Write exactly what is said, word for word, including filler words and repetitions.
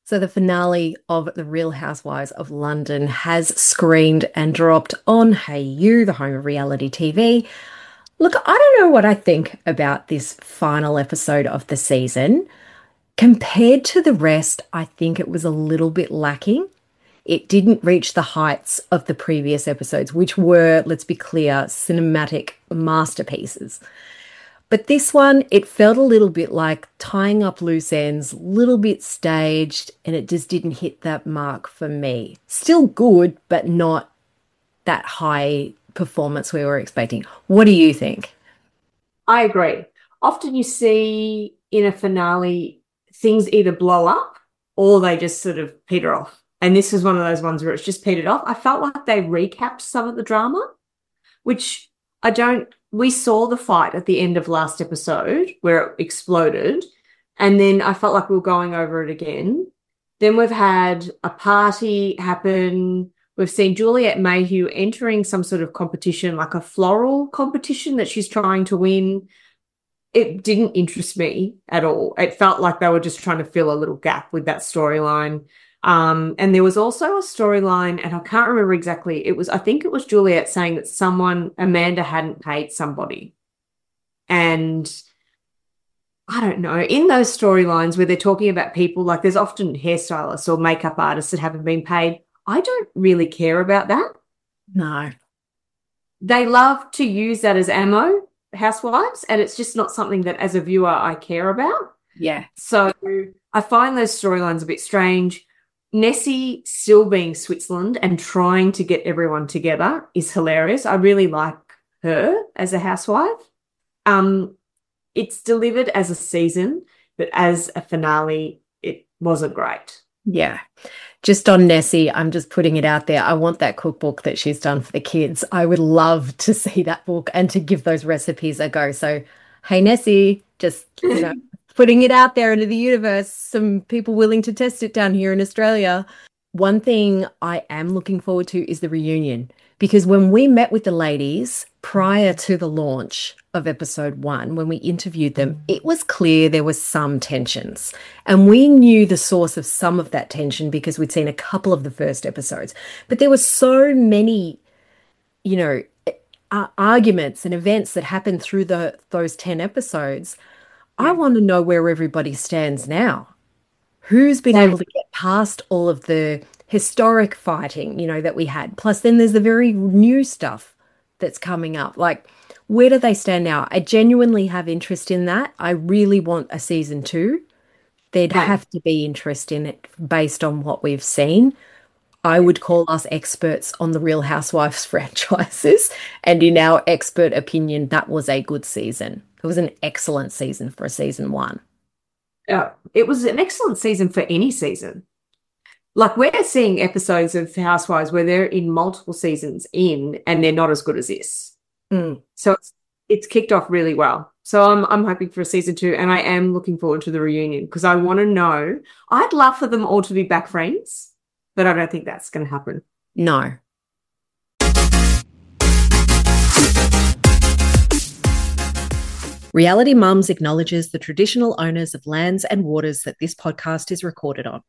So the finale of The Real Housewives of London has screened and dropped on Hey You, the home of reality T V. Look, I don't know what I think about this final episode of the season. Compared to the rest, I think it was a little bit lacking. It didn't reach the heights of the previous episodes, which were, let's be clear, cinematic masterpieces. But this one, it felt a little bit like tying up loose ends, a little bit staged, and it just didn't hit that mark for me. Still good, but not that high performance we were expecting. What do you think? I agree. Often you see in a finale things either blow up or they just sort of peter off. And this is one of those ones where it's just petered off. I felt like they recapped some of the drama, which I don't. We saw the fight at the end of last episode where it exploded, and then I felt like we were going over it again. Then we've had a party happen. We've seen Juliet Mayhew entering some sort of competition, like a floral competition that she's trying to win. It didn't interest me at all. It felt like they were just trying to fill a little gap with that storyline. Um, and there was also a storyline, and I can't remember exactly. It was, I think it was Juliet saying that someone, Amanda, hadn't paid somebody. And I don't know, in those storylines where they're talking about people, like there's often hairstylists or makeup artists that haven't been paid. I don't really care about that. No. They love to use that as ammo, housewives, and it's just not something that as a viewer I care about. Yeah. So I find those storylines a bit strange. Nessie still being Switzerland and trying to get everyone together is hilarious. I really like her as a housewife. Um, it's delivered as a season, but as a finale, it wasn't great. Yeah. Just on Nessie, I'm just putting it out there. I want that cookbook that she's done for the kids. I would love to see that book and to give those recipes a go. So, hey, Nessie, just, you know, putting it out there into the universe, some people willing to test it down here in Australia. One thing I am looking forward to is the reunion, because when we met with the ladies prior to the launch of episode one, when we interviewed them, it was clear there was some tensions, and we knew the source of some of that tension because we'd seen a couple of the first episodes. But there were so many, you know, uh, arguments and events that happened through the those ten episodes. I want to know where everybody stands now. Who's been able to get past all of the historic fighting, you know, that we had? Plus, then there's the very new stuff that's coming up. Like, where do they stand now? I genuinely have interest in that. I really want a season two. There'd Right. have to be interest in it based on what we've seen. I would call us experts on the Real Housewives franchises. And in our expert opinion, that was a good season. It was an excellent season for a season one. Yeah, it was an excellent season for any season. Like, we're seeing episodes of Housewives where they're in multiple seasons in and they're not as good as this. Mm. So it's, it's kicked off really well. So I'm I'm hoping for a season two, and I am looking forward to the reunion because I want to know. I'd love for them all to be back friends, but I don't think that's going to happen. No. Reality Mums acknowledges the traditional owners of lands and waters that this podcast is recorded on,